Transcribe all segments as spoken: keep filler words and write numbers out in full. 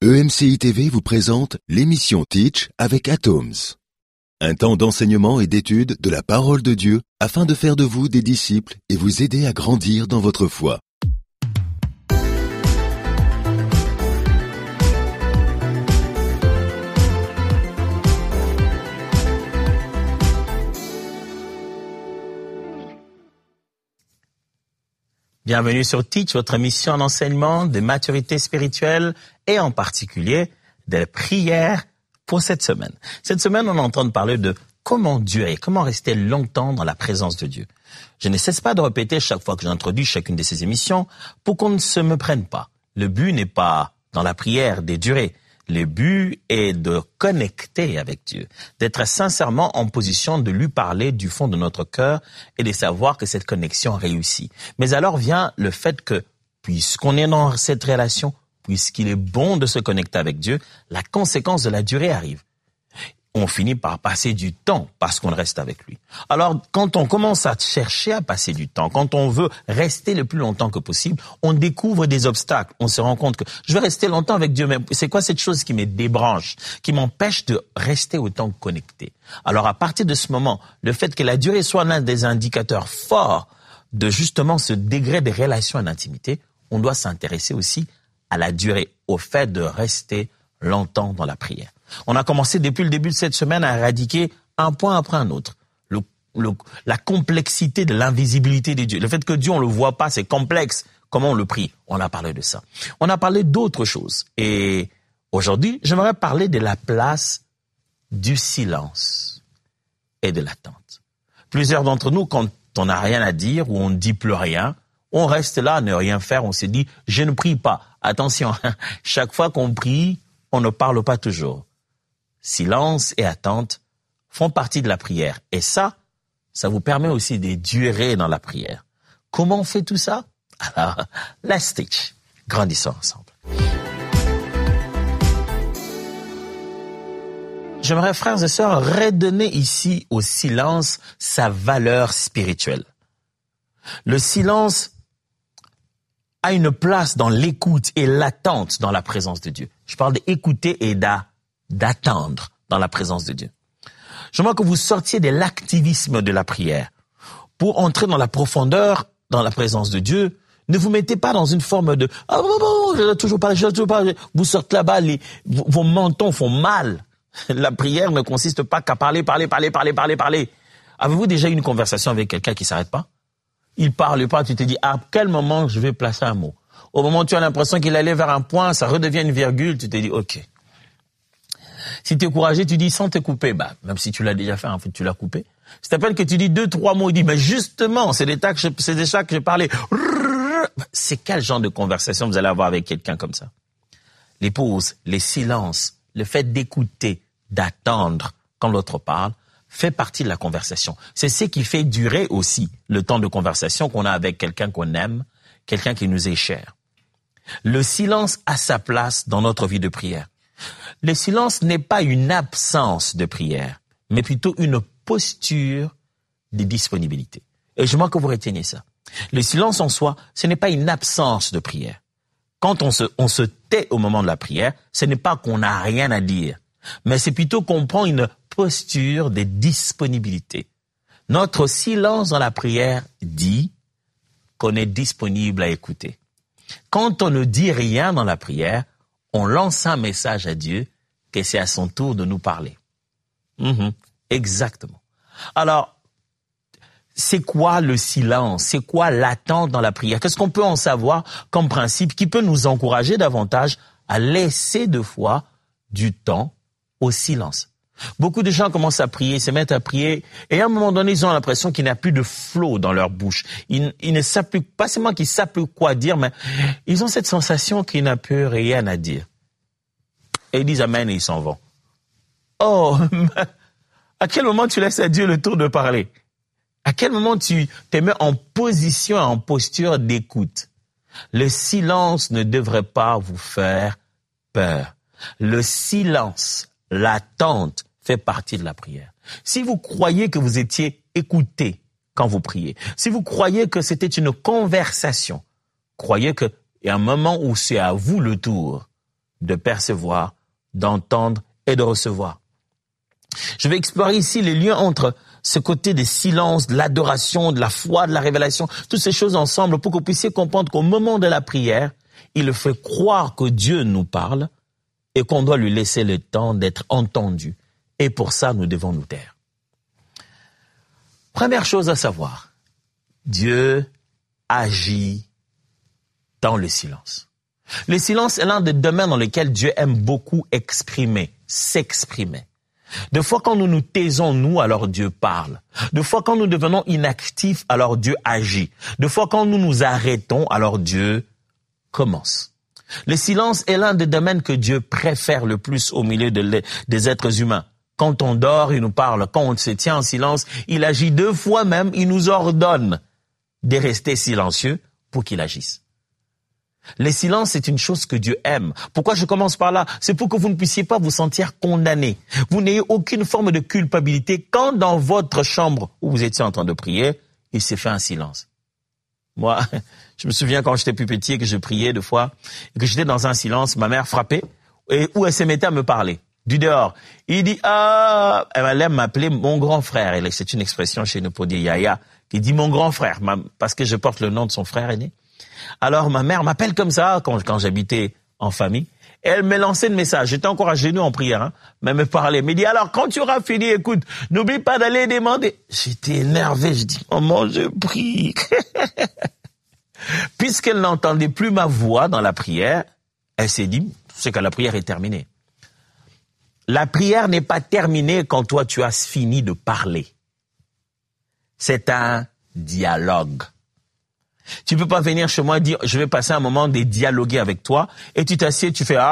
E M C I T V vous présente l'émission Teach avec Atoms. Un temps d'enseignement et d'étude de la parole de Dieu afin de faire de vous des disciples et vous aider à grandir dans votre foi. Bienvenue sur Teach, votre émission d'enseignement, de maturité spirituelle et en particulier des prières pour cette semaine. Cette semaine, on est en train de parler de comment durer, comment rester longtemps dans la présence de Dieu. Je ne cesse pas de répéter chaque fois que j'introduis chacune de ces émissions pour qu'on ne se me prenne pas. Le but n'est pas dans la prière de durer. Le but est de connecter avec Dieu, d'être sincèrement en position de lui parler du fond de notre cœur et de savoir que cette connexion réussit. Mais alors vient le fait que, puisqu'on est dans cette relation, puisqu'il est bon de se connecter avec Dieu, la conséquence de la durée arrive. On finit par passer du temps parce qu'on reste avec lui. Alors, quand on commence à chercher à passer du temps, quand on veut rester le plus longtemps que possible, on découvre des obstacles. On se rend compte que je veux rester longtemps avec Dieu, mais c'est quoi cette chose qui me débranche, qui m'empêche de rester autant connecté? Alors, à partir de ce moment, le fait que la durée soit l'un des indicateurs forts de justement ce degré de relation et d'intimité, on doit s'intéresser aussi à la durée, au fait de rester longtemps dans la prière. On a commencé depuis le début de cette semaine à éradiquer un point après un autre. Le, le, la complexité de l'invisibilité de Dieu. Le fait que Dieu, on le voit pas, c'est complexe. Comment on le prie? On a parlé de ça. On a parlé d'autres choses. Et aujourd'hui, j'aimerais parler de la place du silence et de l'attente. Plusieurs d'entre nous, quand on n'a rien à dire ou on ne dit plus rien, on reste là à ne rien faire. On se dit, je ne prie pas. Attention, chaque fois qu'on prie, on ne parle pas toujours. Silence et attente font partie de la prière. Et ça, ça vous permet aussi de durer dans la prière. Comment on fait tout ça? Alors, let's teach. Grandissons ensemble. J'aimerais, frères et sœurs, redonner ici au silence sa valeur spirituelle. Le silence a une place dans l'écoute et l'attente dans la présence de Dieu. Je parle d'écouter et d'a d'attendre dans la présence de Dieu. J'aimerais que vous sortiez de l'activisme de la prière. Pour entrer dans la profondeur, dans la présence de Dieu, ne vous mettez pas dans une forme de « Ah bon, bon, je dois toujours parler, je dois toujours parler ». Vous sortez là-bas, les, vos mentons font mal. La prière ne consiste pas qu'à parler, parler, parler, parler, parler, parler. Avez-vous déjà eu une conversation avec quelqu'un qui s'arrête pas? Il parle pas, tu te dis « À quel moment je vais placer un mot ?» Au moment où tu as l'impression qu'il allait vers un point, ça redevient une virgule, tu te dis « Ok ». Si tu es courageux, tu dis sans te couper. Bah, même si tu l'as déjà fait, en fait, tu l'as coupé. C'est à peine que tu dis deux, trois mots, il dit, mais justement, c'est des tas que je, c'est des chats que j'ai parlé. C'est quel genre de conversation vous allez avoir avec quelqu'un comme ça? Les pauses, les silences, le fait d'écouter, d'attendre quand l'autre parle, fait partie de la conversation. C'est ce qui fait durer aussi le temps de conversation qu'on a avec quelqu'un qu'on aime, quelqu'un qui nous est cher. Le silence a sa place dans notre vie de prière. Le silence n'est pas une absence de prière, mais plutôt une posture de disponibilité. Et je veux que vous reteniez ça. Le silence en soi, ce n'est pas une absence de prière. Quand on se, on se tait au moment de la prière, ce n'est pas qu'on n'a rien à dire, mais c'est plutôt qu'on prend une posture de disponibilité. Notre silence dans la prière dit qu'on est disponible à écouter. Quand on ne dit rien dans la prière, on lance un message à Dieu que c'est à son tour de nous parler. Mmh, exactement. Alors, c'est quoi le silence? C'est quoi l'attente dans la prière? Qu'est-ce qu'on peut en savoir comme principe qui peut nous encourager davantage à laisser de fois du temps au silence? Beaucoup de gens commencent à prier, se mettent à prier, et à un moment donné, ils ont l'impression qu'il n'y a plus de flot dans leur bouche. Ils, ils ne savent plus, pas seulement qu'ils savent plus quoi dire, mais ils ont cette sensation qu'il n'y a plus rien à dire. Et ils disent amen et ils s'en vont. Oh, à quel moment tu laisses à Dieu le tour de parler? À quel moment tu te mets en position, en posture d'écoute? Le silence ne devrait pas vous faire peur. Le silence, l'attente, fait partie de la prière. Si vous croyez que vous étiez écouté quand vous priez, si vous croyez que c'était une conversation, croyez qu'il y a un moment où c'est à vous le tour de percevoir, d'entendre et de recevoir. Je vais explorer ici les liens entre ce côté des silences, de l'adoration, de la foi, de la révélation, toutes ces choses ensemble pour que vous puissiez comprendre qu'au moment de la prière, il fait croire que Dieu nous parle et qu'on doit lui laisser le temps d'être entendu. Et pour ça, nous devons nous taire. Première chose à savoir, Dieu agit dans le silence. Le silence est l'un des domaines dans lesquels Dieu aime beaucoup exprimer, s'exprimer. De fois quand nous nous taisons, nous, alors Dieu parle. De fois quand nous devenons inactifs, alors Dieu agit. De fois quand nous nous arrêtons, alors Dieu commence. Le silence est l'un des domaines que Dieu préfère le plus au milieu de les, des êtres humains. Quand on dort, il nous parle. Quand on se tient en silence, il agit deux fois même. Il nous ordonne de rester silencieux pour qu'il agisse. Le silence, c'est une chose que Dieu aime. Pourquoi je commence par là? C'est pour que vous ne puissiez pas vous sentir condamné. Vous n'ayez aucune forme de culpabilité quand dans votre chambre où vous étiez en train de prier, il s'est fait un silence. Moi, je me souviens quand j'étais plus petit et que je priais deux fois, et que j'étais dans un silence, ma mère frappait, et où elle se mettait à me parler. Du dehors. Il dit, ah, elle allait m'appeler mon grand frère. Et c'est une expression chez nous pour dire Yaya, qui dit mon grand frère, parce que je porte le nom de son frère aîné. Alors, ma mère m'appelle comme ça, quand, quand j'habitais en famille. Et elle me lançait le message. J'étais encore à genoux en prière, hein. Mais elle me parlait. Elle me dit, alors, quand tu auras fini, écoute, n'oublie pas d'aller demander. J'étais énervé. Je dis, maman, je prie. Puisqu'elle n'entendait plus ma voix dans la prière, elle s'est dit, c'est que la prière est terminée. La prière n'est pas terminée quand toi, tu as fini de parler. C'est un dialogue. Tu peux pas venir chez moi et dire, je vais passer un moment de dialoguer avec toi, et tu t'assieds, tu fais,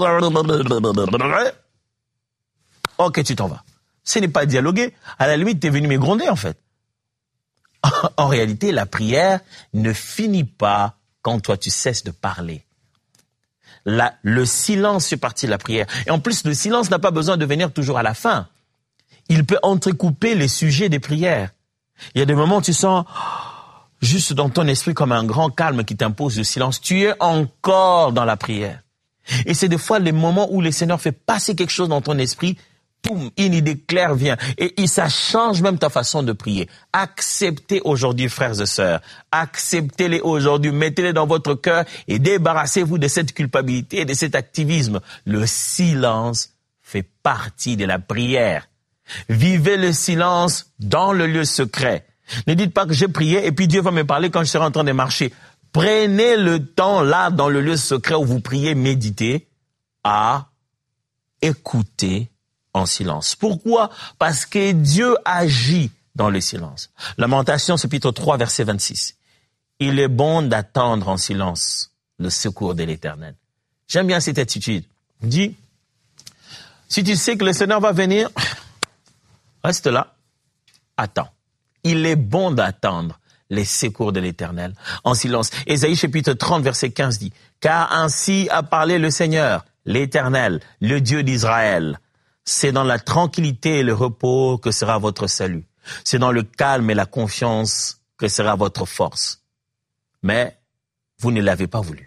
ok, tu t'en vas. Ce n'est pas dialoguer. À la limite, tu es venu me gronder, en fait. En réalité, la prière ne finit pas quand toi, tu cesses de parler. La, le silence fait partie de la prière. Et en plus, le silence n'a pas besoin de venir toujours à la fin. Il peut entrecouper les sujets des prières. Il y a des moments où tu sens juste dans ton esprit comme un grand calme qui t'impose le silence. Tu es encore dans la prière. Et c'est des fois les moments où le Seigneur fait passer quelque chose dans ton esprit, poum, une idée claire vient. Et, et ça change même ta façon de prier. Acceptez aujourd'hui, frères et sœurs. Acceptez-les aujourd'hui. Mettez-les dans votre cœur et débarrassez-vous de cette culpabilité et de cet activisme. Le silence fait partie de la prière. Vivez le silence dans le lieu secret. Ne dites pas que j'ai prié et puis Dieu va me parler quand je serai en train de marcher. Prenez le temps là, dans le lieu secret où vous priez, méditez, à écouter en silence. Pourquoi? Parce que Dieu agit dans le silence. Lamentation, chapitre trois, verset vingt-six. Il est bon d'attendre en silence le secours de l'Éternel. J'aime bien cette attitude. Il dit, si tu sais que le Seigneur va venir, reste là, attends. Il est bon d'attendre les secours de l'Éternel en silence. Ésaïe chapitre trente, verset quinze dit, « Car ainsi a parlé le Seigneur, l'Éternel, le Dieu d'Israël. C'est dans la tranquillité et le repos que sera votre salut. C'est dans le calme et la confiance que sera votre force. Mais vous ne l'avez pas voulu. »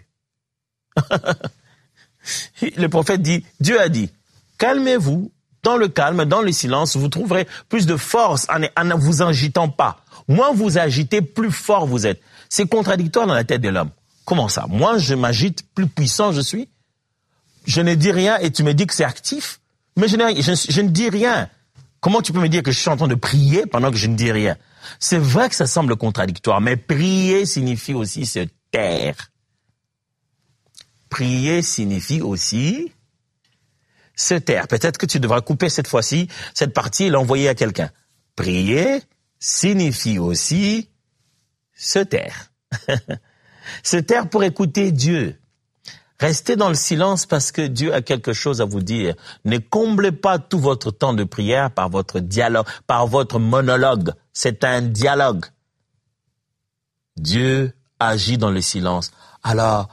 Le prophète dit, Dieu a dit, « Calmez-vous. Dans le calme, dans le silence, vous trouverez plus de force en ne vous agitant pas. Moins vous agitez, plus fort vous êtes. » C'est contradictoire dans la tête de l'homme. Comment ça? Moi, je m'agite, plus puissant je suis. Je ne dis rien et tu me dis que c'est actif. Mais je ne, je, je ne dis rien. Comment tu peux me dire que je suis en train de prier pendant que je ne dis rien? C'est vrai que ça semble contradictoire, mais prier signifie aussi se taire. Prier signifie aussi se taire. Peut-être que tu devras couper cette fois-ci cette partie et l'envoyer à quelqu'un. Prier signifie aussi se taire. Se taire pour écouter Dieu. Restez dans le silence parce que Dieu a quelque chose à vous dire. Ne comblez pas tout votre temps de prière par votre dialogue, par votre monologue. C'est un dialogue. Dieu agit dans le silence. Alors,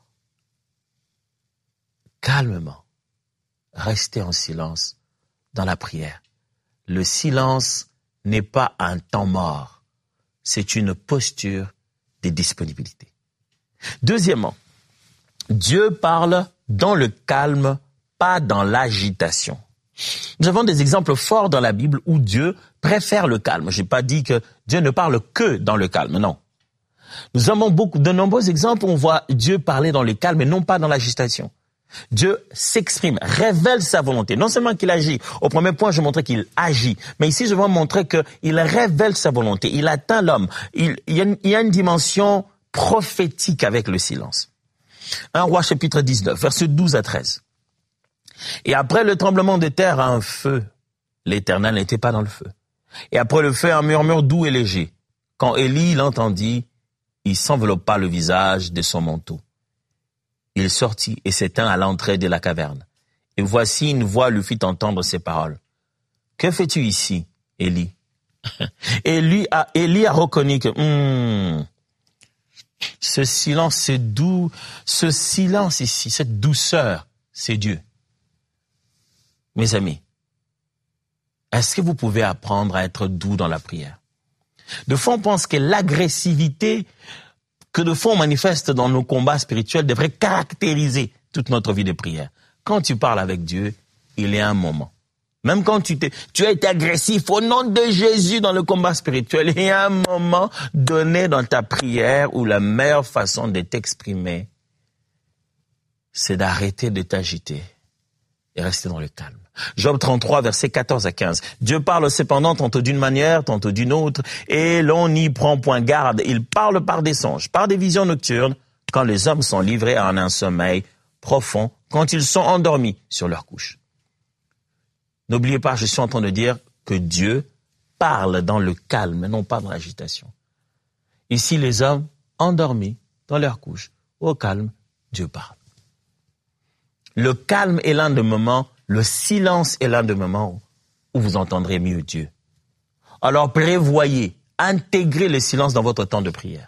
calmement, restez en silence dans la prière. Le silence n'est pas un temps mort. C'est une posture de disponibilité. Deuxièmement, Dieu parle dans le calme, pas dans l'agitation. Nous avons des exemples forts dans la Bible où Dieu préfère le calme. Je n'ai pas dit que Dieu ne parle que dans le calme, non. Nous avons beaucoup, de nombreux exemples où on voit Dieu parler dans le calme et non pas dans l'agitation. Dieu s'exprime, révèle sa volonté. Non seulement qu'il agit. Au premier point, je montrais qu'il agit. Mais ici, je veux montrer qu'il révèle sa volonté. Il atteint l'homme. Il, il, y a une, il y a une dimension prophétique avec le silence. un Roi chapitre dix-neuf, versets douze à treize. Et après le tremblement de terre, un feu. L'Éternel n'était pas dans le feu. Et après le feu, un murmure doux et léger. Quand Élie l'entendit, il s'enveloppa le visage de son manteau. Il sortit et s'étint à l'entrée de la caverne. Et voici une voix lui fit entendre ces paroles. « Que fais-tu ici, Élie ?» Et lui a, Élie a reconnu que hmm, ce silence, c'est doux, ce silence ici, cette douceur, c'est Dieu. Mes amis, est-ce que vous pouvez apprendre à être doux dans la prière? De fois, on pense que l'agressivité que de fois on manifeste dans nos combats spirituels devrait caractériser toute notre vie de prière. Quand tu parles avec Dieu, il y a un moment. Même quand tu, t'es, tu as été agressif au nom de Jésus dans le combat spirituel, il y a un moment donné dans ta prière où la meilleure façon de t'exprimer, c'est d'arrêter de t'agiter et rester dans le calme. Job trente-trois, versets quatorze à quinze. Dieu parle cependant tantôt d'une manière, tantôt d'une autre, et l'on n'y prend point garde. Il parle par des songes, par des visions nocturnes, quand les hommes sont livrés à un sommeil profond, quand ils sont endormis sur leur couche. N'oubliez pas, je suis en train de dire que Dieu parle dans le calme, non pas dans l'agitation. Ici, les hommes endormis dans leur couche, au calme, Dieu parle. Le calme est l'un des moments, le silence est l'un des moments où vous entendrez mieux Dieu. Alors prévoyez, intégrez le silence dans votre temps de prière.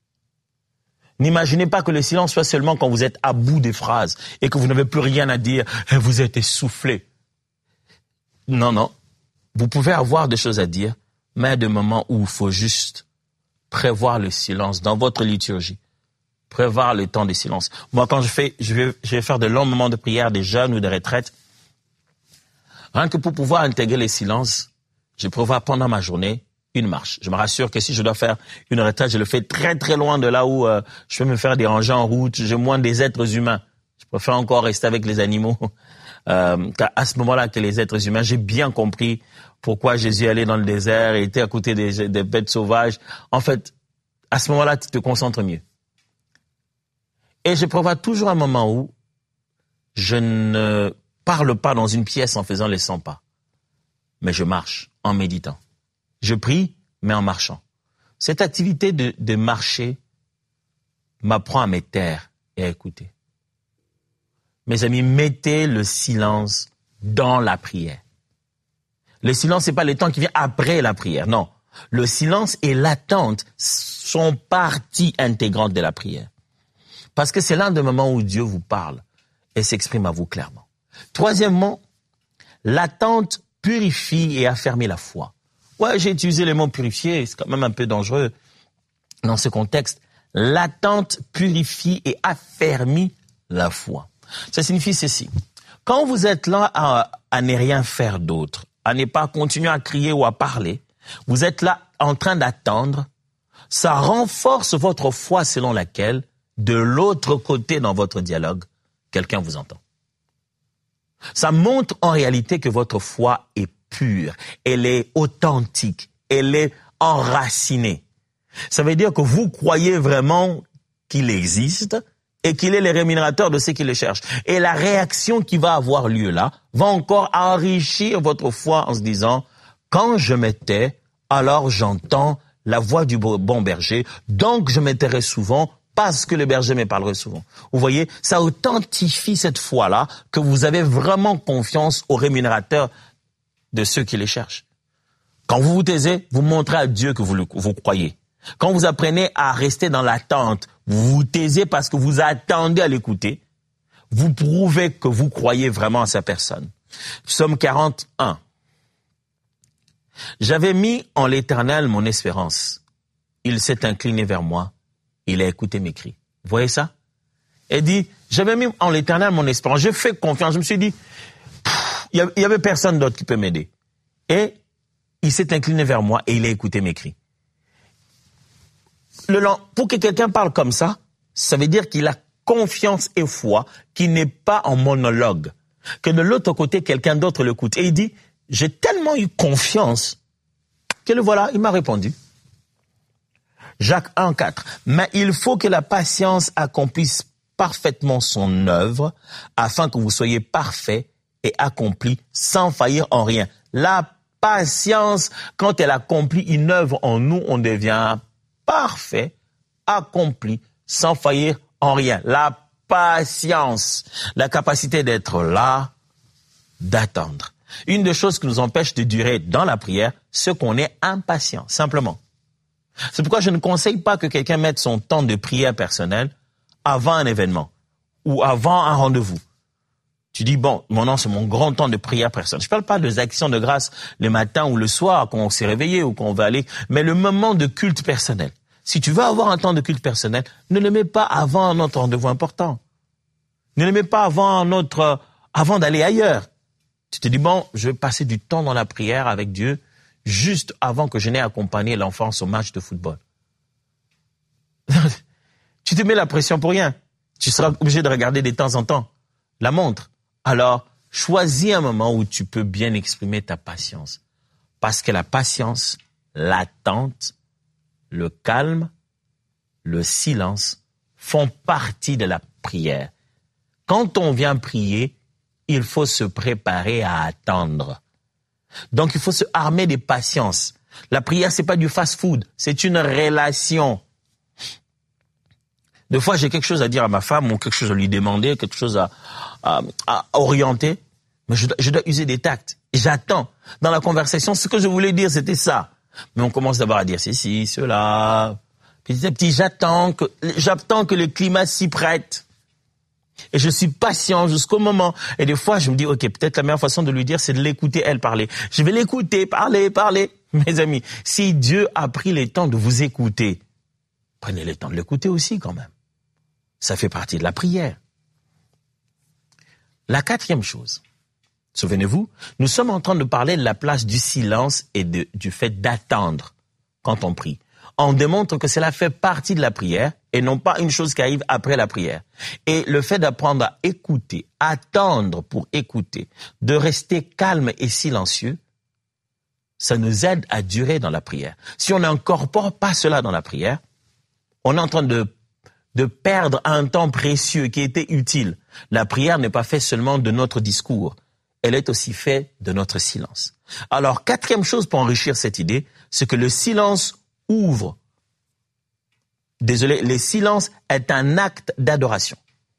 N'imaginez pas que le silence soit seulement quand vous êtes à bout des phrases et que vous n'avez plus rien à dire et vous êtes essoufflé. Non, non. Vous pouvez avoir des choses à dire, mais à des moments où il faut juste prévoir le silence dans votre liturgie. Prévoir le temps de silence. Moi, quand je fais, je vais, je vais faire de longs moments de prière, des jeûnes ou des retraites. Rien que pour pouvoir intégrer les silences, je prévois pendant ma journée une marche. Je me rassure que si je dois faire une retraite, je le fais très très loin de là où euh, je peux me faire déranger en route. J'ai moins des êtres humains. Je préfère encore rester avec les animaux. Euh, à ce moment-là que les êtres humains, j'ai bien compris pourquoi Jésus allait dans le désert et était à côté des, des bêtes sauvages. En fait, à ce moment-là, tu te concentres mieux. Et je prévois toujours un moment où je ne parle pas dans une pièce en faisant les cent pas, mais je marche en méditant. Je prie, mais en marchant. Cette activité de, de marcher m'apprend à me taire et à écouter. Mes amis, mettez le silence dans la prière. Le silence, c'est pas le temps qui vient après la prière, non. Le silence et l'attente sont partie intégrante de la prière. Parce que c'est l'un des moments où Dieu vous parle et s'exprime à vous clairement. Troisièmement, l'attente purifie et affermit la foi. Ouais, j'ai utilisé le mot purifier, c'est quand même un peu dangereux dans ce contexte. L'attente purifie et affermit la foi. Ça signifie ceci. Quand vous êtes là à, à ne rien faire d'autre, à ne pas continuer à crier ou à parler, vous êtes là en train d'attendre, ça renforce votre foi selon laquelle, de l'autre côté dans votre dialogue, quelqu'un vous entend. Ça montre en réalité que votre foi est pure, elle est authentique, elle est enracinée. Ça veut dire que vous croyez vraiment qu'il existe et qu'il est le rémunérateur de ceux qui le cherchent. Et la réaction qui va avoir lieu là va encore enrichir votre foi en se disant « Quand je me tais, alors j'entends la voix du bon berger, donc je me tairai souvent parce que le berger me parlerait souvent. » Vous voyez, ça authentifie cette foi-là que vous avez vraiment confiance au rémunérateur de ceux qui les cherchent. Quand vous vous taisez, vous montrez à Dieu que vous, le, vous croyez. Quand vous apprenez à rester dans l'attente, vous vous taisez parce que vous attendez à l'écouter, vous prouvez que vous croyez vraiment à sa personne. Psaume quarante et un. J'avais mis en l'Éternel mon espérance. Il s'est incliné vers moi. Il a écouté mes cris. Vous voyez ça? Elle dit, j'avais mis en l'Éternel mon espérance. J'ai fait confiance. Je me suis dit, il y avait personne d'autre qui peut m'aider. Et il s'est incliné vers moi et il a écouté mes cris. Le, pour que quelqu'un parle comme ça, ça veut dire qu'il a confiance et foi, qu'il n'est pas en monologue. Que de l'autre côté, quelqu'un d'autre l'écoute. Et il dit, j'ai tellement eu confiance que le voilà, il m'a répondu. Jacques un, quatre. Mais il faut que la patience accomplisse parfaitement son œuvre, afin que vous soyez parfaits et accomplis sans faillir en rien. La patience, quand elle accomplit une œuvre en nous, on devient parfait, accompli, sans faillir en rien. La patience, la capacité d'être là, d'attendre. Une des choses qui nous empêche de durer dans la prière, c'est qu'on est impatient, simplement. C'est pourquoi je ne conseille pas que quelqu'un mette son temps de prière personnel avant un événement ou avant un rendez-vous. Tu dis, bon, mon nom, c'est mon grand temps de prière personnelle. Je ne parle pas des actions de grâce le matin ou le soir, quand on s'est réveillé ou quand on va aller, mais le moment de culte personnel. Si tu veux avoir un temps de culte personnel, ne le mets pas avant un autre rendez-vous important. Ne le mets pas avant un autre, avant d'aller ailleurs. Tu te dis, bon, je vais passer du temps dans la prière avec Dieu juste avant que je n'ai accompagné l'enfance au match de football. Tu te mets la pression pour rien. Tu seras obligé de regarder de temps en temps la montre. Alors, choisis un moment où tu peux bien exprimer ta patience. Parce que la patience, l'attente, le calme, le silence font partie de la prière. Quand on vient prier, il faut se préparer à attendre. Donc, il faut se armer de patience. La prière, c'est pas du fast-food, c'est une relation. Des fois, j'ai quelque chose à dire à ma femme ou quelque chose à lui demander, quelque chose à, à, à orienter, mais je dois, je dois user des tacts. Et j'attends. Dans la conversation, ce que je voulais dire, c'était ça. Mais on commence d'abord à dire ceci, cela. Petit à petit, j'attends que, j'attends que le climat s'y prête. Et je suis patient jusqu'au moment. Et des fois, je me dis, OK, peut-être la meilleure façon de lui dire, c'est de l'écouter, elle, parler. Je vais l'écouter, parler, parler. Mes amis, si Dieu a pris le temps de vous écouter, prenez le temps de l'écouter aussi quand même. Ça fait partie de la prière. La quatrième chose, souvenez-vous, nous sommes en train de parler de la place du silence et de, du fait d'attendre quand on prie. On démontre que cela fait partie de la prière et non pas une chose qui arrive après la prière. Et le fait d'apprendre à écouter, attendre pour écouter, de rester calme et silencieux, ça nous aide à durer dans la prière. Si on n'incorpore pas cela dans la prière, on est en train de de perdre un temps précieux qui était utile. La prière n'est pas faite seulement de notre discours, elle est aussi faite de notre silence. Alors, quatrième chose pour enrichir cette idée, c'est que le silence ouvre. Désolé, le silence est un acte d'adoration.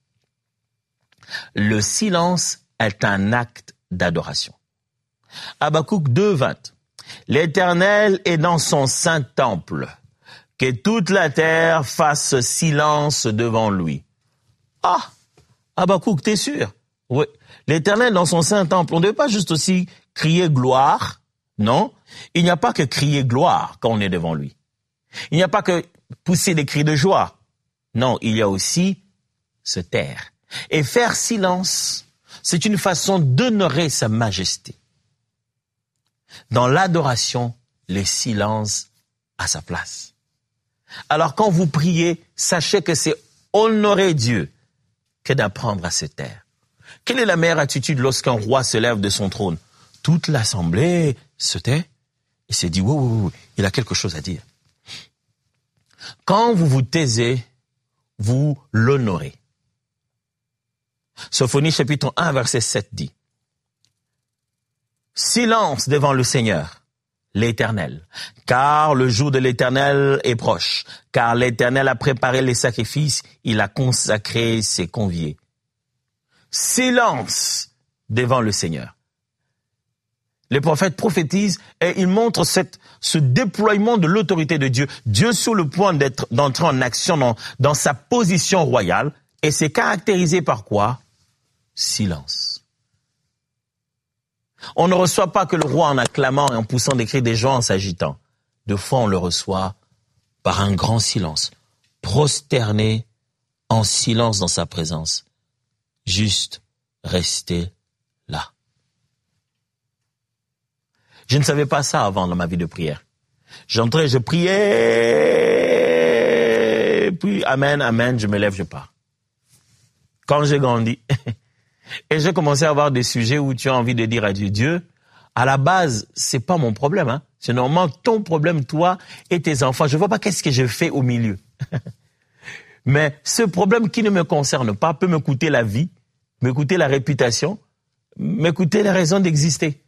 Le silence est un acte d'adoration. Habakkuk deux, vingt. L'Éternel est dans son saint temple. Que toute la terre fasse silence devant lui. Ah, Habakkuk, t'es sûr? Oui. L'Éternel dans son saint temple, on ne devait pas juste aussi crier gloire, non? Il n'y a pas que crier gloire quand on est devant lui. Il n'y a pas que pousser des cris de joie. Non, il y a aussi se taire. Et faire silence, c'est une façon d'honorer sa majesté. Dans l'adoration, le silence a sa place. Alors quand vous priez, sachez que c'est honorer Dieu que d'apprendre à se taire. Quelle est la meilleure attitude lorsqu'un roi se lève de son trône? Toute l'assemblée se tait et se dit, oui, oui, oui, il a quelque chose à dire. Quand vous vous taisez, vous l'honorez. Sophonie chapitre un, verset sept dit, « Silence devant le Seigneur, l'Éternel, car le jour de l'Éternel est proche, car l'Éternel a préparé les sacrifices, il a consacré ses conviés. » Silence devant le Seigneur. Les prophètes prophétisent et ils montrent cette, ce déploiement de l'autorité de Dieu. Dieu sur le point d'être, d'entrer en action dans, dans sa position royale et c'est caractérisé par quoi? Silence. On ne reçoit pas que le roi en acclamant et en poussant des cris des gens en s'agitant. De fois, on le reçoit par un grand silence, prosterné en silence dans sa présence. Juste rester là. Je ne savais pas ça avant dans ma vie de prière. J'entrais, je priais, puis amen, amen, je me lève, je pars. Quand j'ai grandi, et j'ai commencé à avoir des sujets où tu as envie de dire à Dieu, Dieu, à la base, c'est pas mon problème, hein. C'est normalement ton problème, toi et tes enfants. Je vois pas qu'est-ce que je fais au milieu. Mais ce problème qui ne me concerne pas peut me coûter la vie, me coûter la réputation, me coûter les raisons d'exister.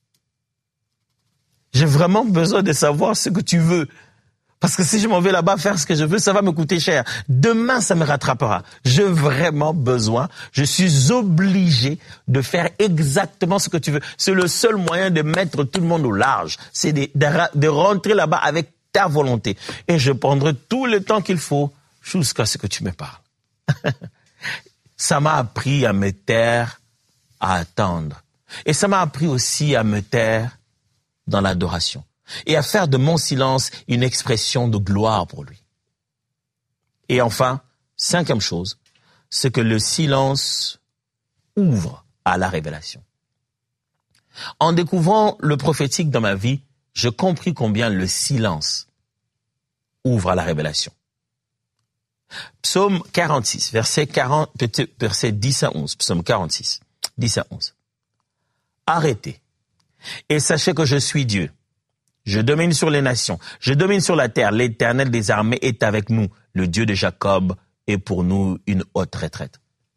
J'ai vraiment besoin de savoir ce que tu veux. Parce que si je m'en vais là-bas faire ce que je veux, ça va me coûter cher. Demain, ça me rattrapera. J'ai vraiment besoin, je suis obligé de faire exactement ce que tu veux. C'est le seul moyen de mettre tout le monde au large. C'est de, de, de rentrer là-bas avec ta volonté. Et je prendrai tout le temps qu'il faut jusqu'à ce que tu me parles. Ça m'a appris à me taire, à attendre. Et ça m'a appris aussi à me taire dans l'adoration et à faire de mon silence une expression de gloire pour lui. Et enfin, cinquième chose, c'est que le silence ouvre à la révélation. En découvrant le prophétique dans ma vie, je compris combien le silence ouvre à la révélation. Psaume quarante-six, verset quarante, verset dix à onze, psaume quarante-six, dix à onze. Arrêtez. Et sachez que je suis Dieu. Je domine sur les nations. Je domine sur la terre. L'Éternel des armées est avec nous. Le Dieu de Jacob est pour nous une haute retraite.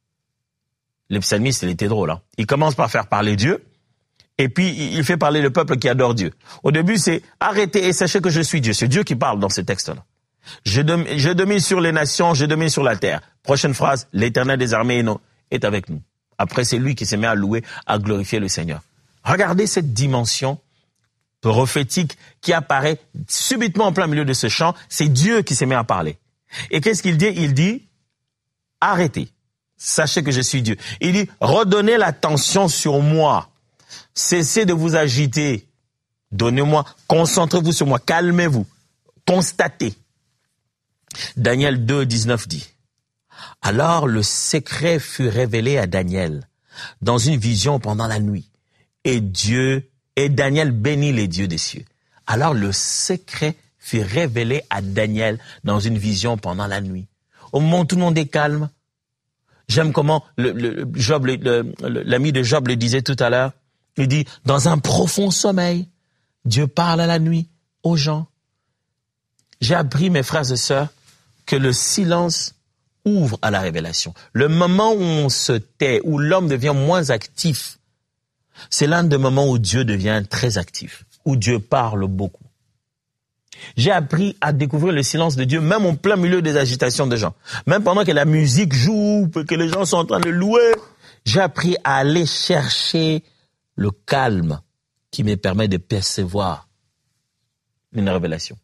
Le psalmiste, il était drôle, hein. Il commence par faire parler Dieu, et puis il fait parler le peuple qui adore Dieu. Au début, c'est « Arrêtez et sachez que je suis Dieu ». C'est Dieu qui parle dans ce texte-là. Je, dom- je domine sur les nations, je domine sur la terre. Prochaine phrase, l'Éternel des armées est avec nous. Après, c'est lui qui se met à louer, à glorifier le Seigneur. Regardez cette dimension prophétique qui apparaît subitement en plein milieu de ce chant. C'est Dieu qui se met à parler. Et qu'est-ce qu'il dit? Il dit, arrêtez, sachez que je suis Dieu. Il dit, redonnez l'attention sur moi. Cessez de vous agiter. Donnez-moi, concentrez-vous sur moi, calmez-vous, constatez. Daniel deux, dix-neuf dit, alors le secret fut révélé à Daniel dans une vision pendant la nuit. Et Dieu, et Daniel bénit les dieux des cieux. Alors le secret fut révélé à Daniel dans une vision pendant la nuit. Au moment où tout le monde est calme, j'aime comment le, le, Job, le, le, l'ami de Job le disait tout à l'heure. Il dit, dans un profond sommeil, Dieu parle à la nuit aux gens. J'ai appris, mes frères et sœurs, que le silence ouvre à la révélation. Le moment où on se tait, où l'homme devient moins actif, c'est l'un des moments où Dieu devient très actif, où Dieu parle beaucoup. J'ai appris à découvrir le silence de Dieu, même en plein milieu des agitations des gens. Même pendant que la musique joue, que les gens sont en train de louer, j'ai appris à aller chercher le calme qui me permet de percevoir une révélation.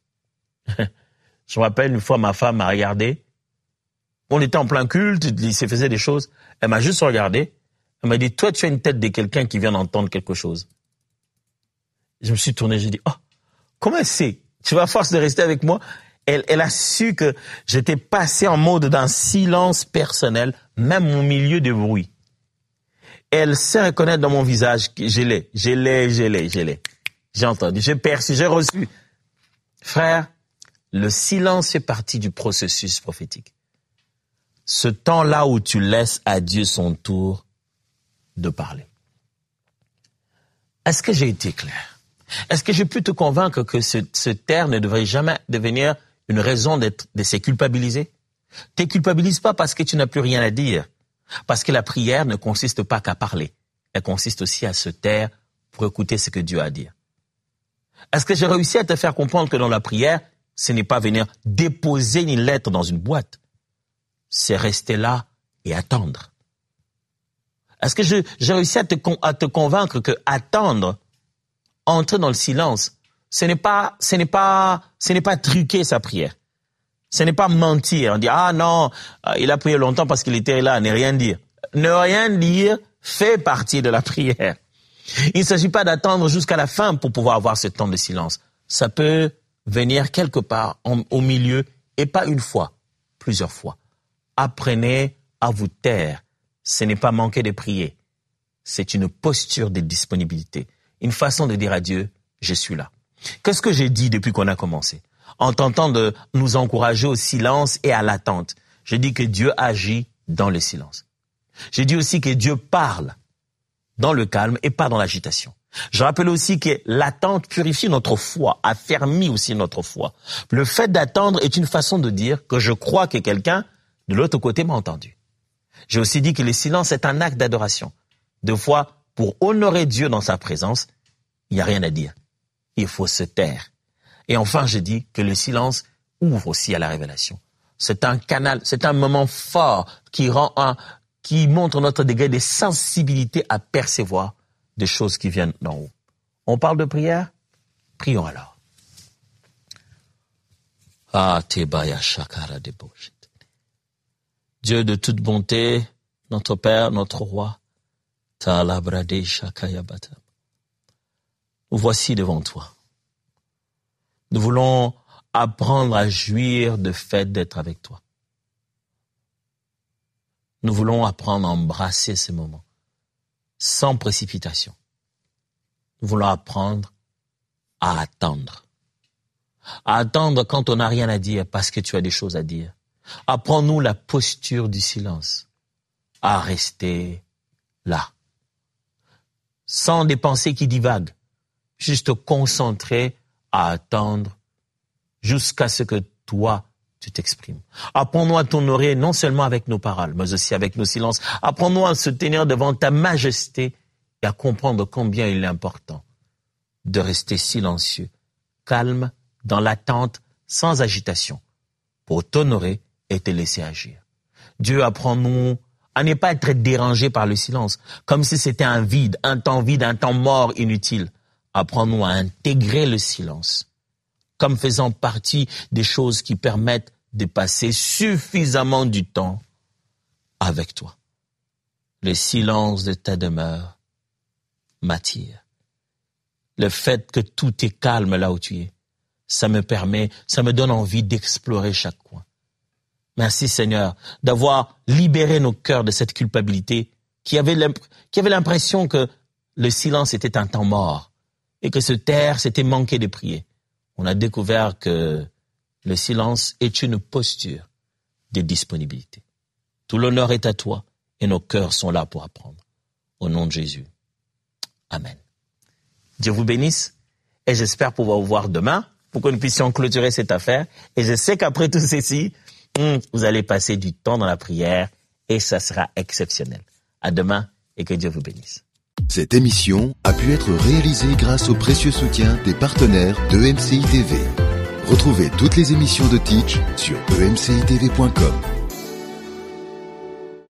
Je me rappelle une fois, ma femme m'a regardé. On était en plein culte, il se faisait des choses. Elle m'a juste regardé. Elle m'a dit, toi, tu as une tête de quelqu'un qui vient d'entendre quelque chose. Je me suis tourné, j'ai dit, oh, comment elle sait? Tu vas à force de rester avec moi. Elle, elle a su que j'étais passé en mode d'un silence personnel, même au milieu de bruit. Elle sait reconnaître dans mon visage que je l'ai, je l'ai, je l'ai, je l'ai. J'ai entendu, j'ai perçu, j'ai reçu. Frère, le silence fait partie du processus prophétique. Ce temps-là où tu laisses à Dieu son tour de parler. Est-ce que j'ai été clair? Est-ce que j'ai pu te convaincre que ce, ce terme ne devrait jamais devenir une raison d'être, de se culpabiliser? Ne te culpabilise pas parce que tu n'as plus rien à dire. Parce que la prière ne consiste pas qu'à parler. Elle consiste aussi à se taire pour écouter ce que Dieu a à dire. Est-ce que j'ai réussi à te faire comprendre que dans la prière, ce n'est pas venir déposer une lettre dans une boîte. C'est rester là et attendre. Est-ce que je, j'ai réussi à te, à te convaincre que attendre, entrer dans le silence, ce n'est pas, ce n'est pas, ce n'est pas truquer sa prière. Ce n'est pas mentir. On dit, ah non, il a prié longtemps parce qu'il était là, ne rien dire. Ne rien dire fait partie de la prière. Il ne s'agit pas d'attendre jusqu'à la fin pour pouvoir avoir ce temps de silence. Ça peut venir quelque part en, au milieu, et pas une fois, plusieurs fois. apprenez à vous taire. Ce n'est pas manquer de prier. C'est une posture de disponibilité. Une façon de dire à Dieu, je suis là. Qu'est-ce que j'ai dit depuis qu'on a commencé? En tentant de nous encourager au silence et à l'attente. Je dis que Dieu agit dans le silence. J'ai dit aussi que Dieu parle dans le calme et pas dans l'agitation. Je rappelle aussi que l'attente purifie notre foi, affermit aussi notre foi. Le fait d'attendre est une façon de dire que je crois que quelqu'un de l'autre côté m'a entendu. J'ai aussi dit que le silence est un acte d'adoration. Deux fois, pour honorer Dieu dans sa présence, il n'y a rien à dire. Il faut se taire. Et enfin, je dis que le silence ouvre aussi à la révélation. C'est un canal, c'est un moment fort qui rend un, qui montre notre degré de sensibilité à percevoir des choses qui viennent d'en haut. On parle de prière? Prions alors. Ah, Tebaya Shakara de Boshit. Dieu de toute bonté, notre Père, notre Roi, Talabrade Shakayabata. Nous voici devant toi. Nous voulons apprendre à jouir de fait d'être avec toi. Nous voulons apprendre à embrasser ces moments, sans précipitation. Nous voulons apprendre à attendre. À attendre quand on n'a rien à dire parce que tu as des choses à dire. Apprends-nous la posture du silence, à rester là, sans des pensées qui divaguent, juste concentré à attendre jusqu'à ce que toi, tu t'exprimes. Apprends-nous à t'honorer non seulement avec nos paroles, mais aussi avec nos silences. Apprends-nous à se tenir devant ta majesté et à comprendre combien il est important de rester silencieux, calme, dans l'attente, sans agitation, pour t'honorer et te laisser agir. Dieu, apprends-nous à ne pas être dérangé par le silence, comme si c'était un vide, un temps vide, un temps mort inutile. Apprends-nous à intégrer le silence, comme faisant partie des choses qui permettent de passer suffisamment du temps avec toi. Le silence de ta demeure m'attire. Le fait que tout est calme là où tu es, ça me permet, ça me donne envie d'explorer chaque coin. Merci Seigneur d'avoir libéré nos cœurs de cette culpabilité qui avait qui avait l'impression que le silence était un temps mort et que se taire, c'était manquer de prier. On a découvert que le silence est une posture de disponibilité. Tout l'honneur est à toi et nos cœurs sont là pour apprendre. Au nom de Jésus. Amen. Dieu vous bénisse et j'espère pouvoir vous voir demain pour que nous puissions clôturer cette affaire. Et je sais qu'après tout ceci, vous allez passer du temps dans la prière et ça sera exceptionnel. À demain et que Dieu vous bénisse. Cette émission a pu être réalisée grâce au précieux soutien des partenaires de E M C I T V. Retrouvez toutes les émissions de Teach sur e m c i t v point com.